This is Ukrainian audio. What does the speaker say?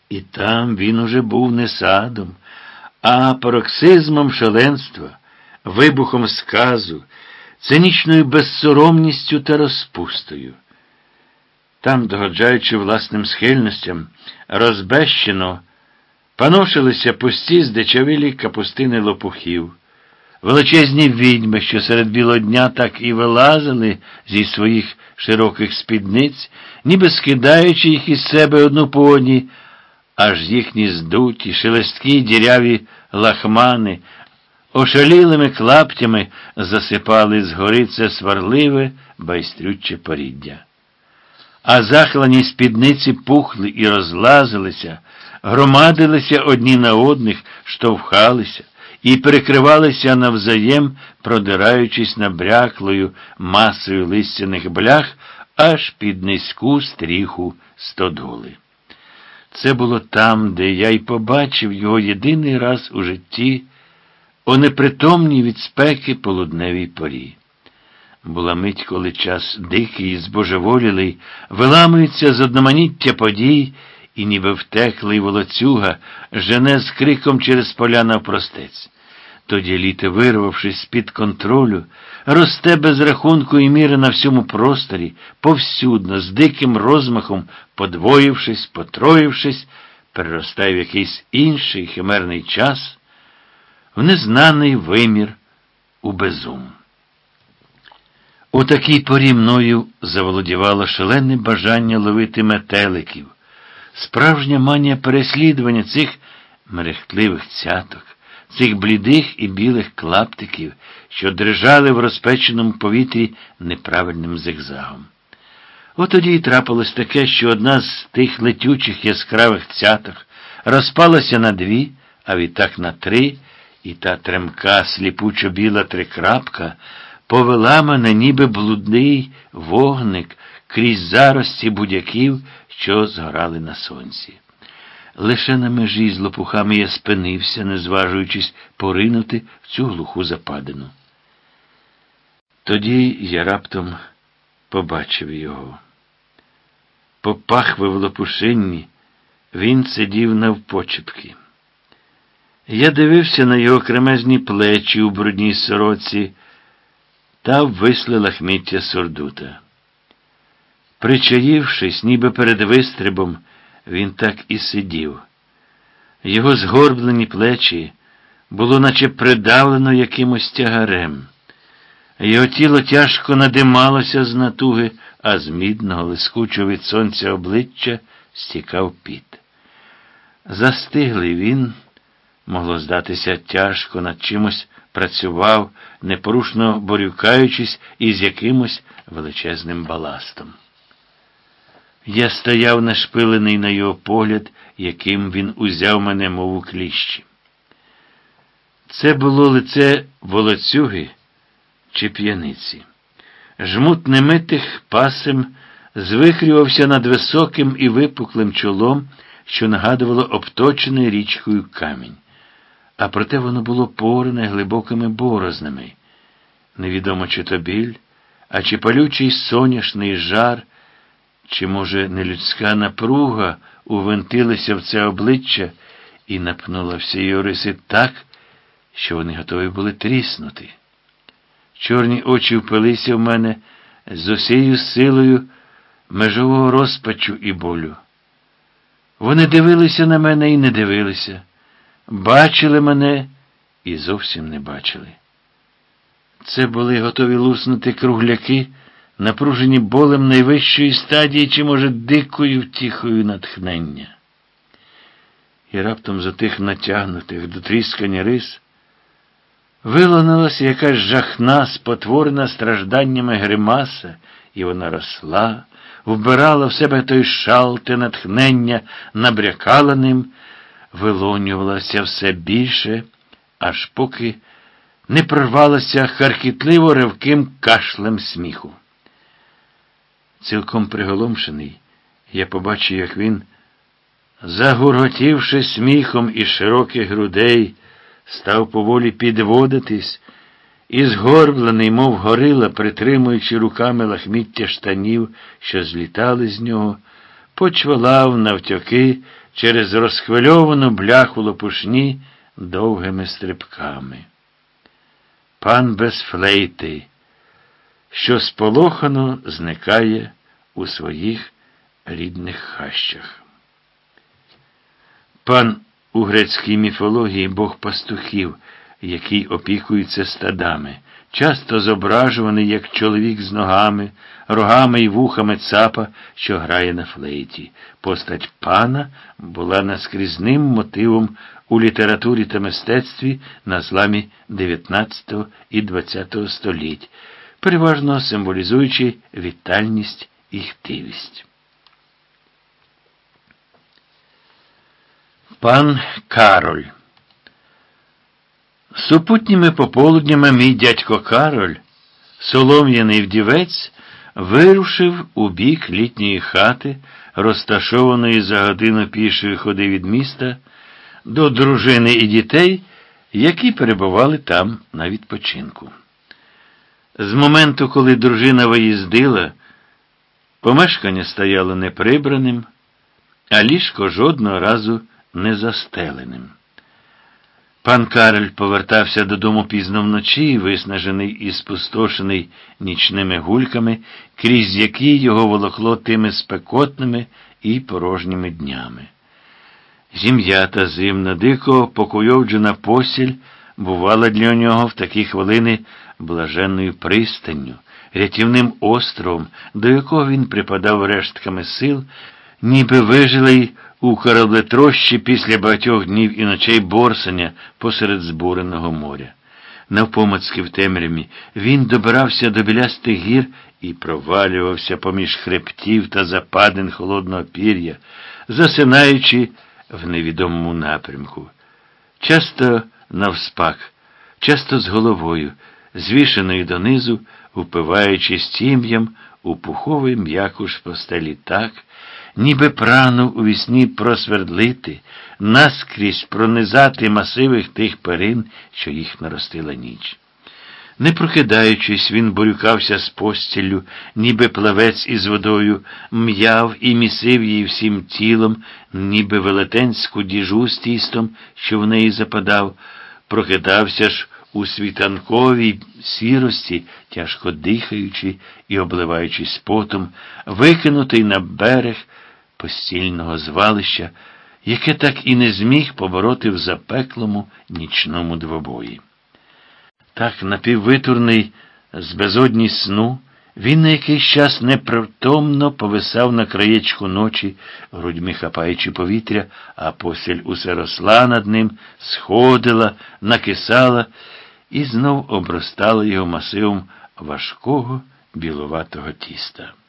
І там він уже був не садом, а пароксизмом шаленства, вибухом сказу, цинічною безсоромністю та розпустою. Там, догоджаючи власним схильностям, розбещено паношилися пусті здичавілі капустини лопухів, величезні відьми, що серед білого дня так і вилазили зі своїх широких спідниць, ніби скидаючи їх із себе одну по одній, аж їхні здуті, шелесткі, діряві лахмани ошалілими клаптями засипали згори це сварливе, байстрюче поріддя. А захлані спідниці пухли і розлазилися, громадилися одні на одних, штовхалися і перекривалися навзаєм, продираючись набряклою масою листяних блях аж під низьку стріху стодоли. Це було там, де я й побачив його єдиний раз у житті, о непритомній від спеки полудневій порі. Була мить, коли час дикий і збожеволілий виламується з одноманіття подій, і ніби втеклий волоцюга жене з криком через поля навпростець. Тоді літо, вирвавшись з-під контролю, росте без рахунку і міри на всьому просторі, повсюдно, з диким розмахом, подвоївшись, потроївшись, переростає в якийсь інший химерний час, в незнаний вимір, у безум. У такій порі мною заволодівало шалене бажання ловити метеликів, справжня манія переслідування цих мерехтливих цяток, цих блідих і білих клаптиків, що дрижали в розпеченому повітрі неправильним зигзагом. От тоді й трапилось таке, що одна з тих летючих яскравих цяток розпалася на дві, а відтак на три, і та тремка, сліпучо-біла трикрапка повела мене, ніби блудний вогник, крізь зарості будяків, що згорали на сонці. Лише на межі з лопухами я спинився, не зважуючись поринути в цю глуху западину. Тоді я раптом побачив його. По пахви в лопушинні він сидів навпочепки. Я дивився на його кремезні плечі у брудній сороці та ввисле лахміття сурдута. Причаївшись, ніби перед вистрибом, він так і сидів. Його згорблені плечі було наче придавлено якимось тягарем. Його тіло тяжко надималося з натуги, а з мідного, лискучого від сонця обличчя стікав піт. Застиглий він, могло здатися, тяжко над чимось працював, непорушно борюкаючись із якимось величезним баластом. Я стояв нашпилений на його погляд, яким він узяв мене, мов у кліщі. Це було лице волоцюги чи п'яниці. Жмут немитих пасем звихрювався над високим і випуклим чолом, що нагадувало обточений річкою камінь. А проте воно було порене глибокими борознами. Невідомо, чи то біль, а чи палючий соняшний жар, чи, може, нелюдська напруга увентилася в це обличчя і напнула всі його риси так, що вони готові були тріснути. Чорні очі впилися в мене з усією силою межового розпачу і болю. Вони дивилися на мене і не дивилися, бачили мене і зовсім не бачили. Це були готові луснути кругляки, напружені болем найвищої стадії, чи, може, дикою втіхою натхнення. І раптом за тих натягнутих до тріскання рис вилонулася якась жахна, спотворена стражданнями гримаса, і вона росла, вбирала в себе той шал, те натхнення, набрякала ним, вилонювалася все більше, аж поки не прорвалася харкітливо ревким кашлем сміху. Цілком приголомшений, я побачив, як він, загурготівши сміхом із широких грудей, став поволі підводитись і, згорблений, мов горила, притримуючи руками лахміття штанів, що злітали з нього, почвалав навтьоки через розхвильовану бляху лопушні довгими стрибками. Пан без флейти, що сполохано зникає у своїх рідних хащах. Пан у грецькій міфології бог пастухів, який опікується стадами, часто зображуваний як чоловік з ногами, рогами і вухами цапа, що грає на флейті. Постать пана була наскрізним мотивом у літературі та мистецтві на зламі 19 і 20 століть, переважно символізуючи вітальність і хтивість. Пан Кароль. Супутніми пополуднями мій дядько Кароль, солом'яний вдівець, вирушив у бік літньої хати, розташованої за годину пішої ходи від міста, до дружини і дітей, які перебували там на відпочинку. З моменту, коли дружина виїздила, помешкання стояло неприбраним, а ліжко жодного разу не застеленим. Пан Кароль повертався додому пізно вночі, виснажений і спустошений нічними гульками, крізь які його волокло тими спекотними і порожніми днями. Зім'ята зимна, дико покуйовджена постіль бувала для нього в такі хвилини блаженною пристанню, рятівним островом, до якого він припадав рештками сил, ніби вижилий у кораблетрощі після багатьох днів і ночей борсання посеред збуреного моря. Навпомацьки в темряві він добирався до білястих гір і провалювався поміж хребтів та западин холодного пір'я, засинаючи в невідомому напрямку. Часто навспак, часто з головою, звішеною донизу, упиваючись тім'ям у пуховий м'якуш постелі так, ніби прагнув у вісні просвердлити, наскрізь пронизати масиви тих перин, що їх наростила ніч. Не прокидаючись, він борюкався з постіллю, ніби плавець із водою, м'яв і місив її всім тілом, ніби велетенську діжу з тістом, що в неї западав, прокидався ж у світанковій сірості, тяжко дихаючи і обливаючись потом, викинутий на берег постільного звалища, яке так і не зміг побороти в запеклому нічному двобої. Так, напіввитурний з безодні сну, він на якийсь час непритомно повисав на краєчку ночі, грудьми хапаючи повітря, а постіль усе росла над ним, сходила, накисала і знов обростала його масивом важкого білуватого тіста.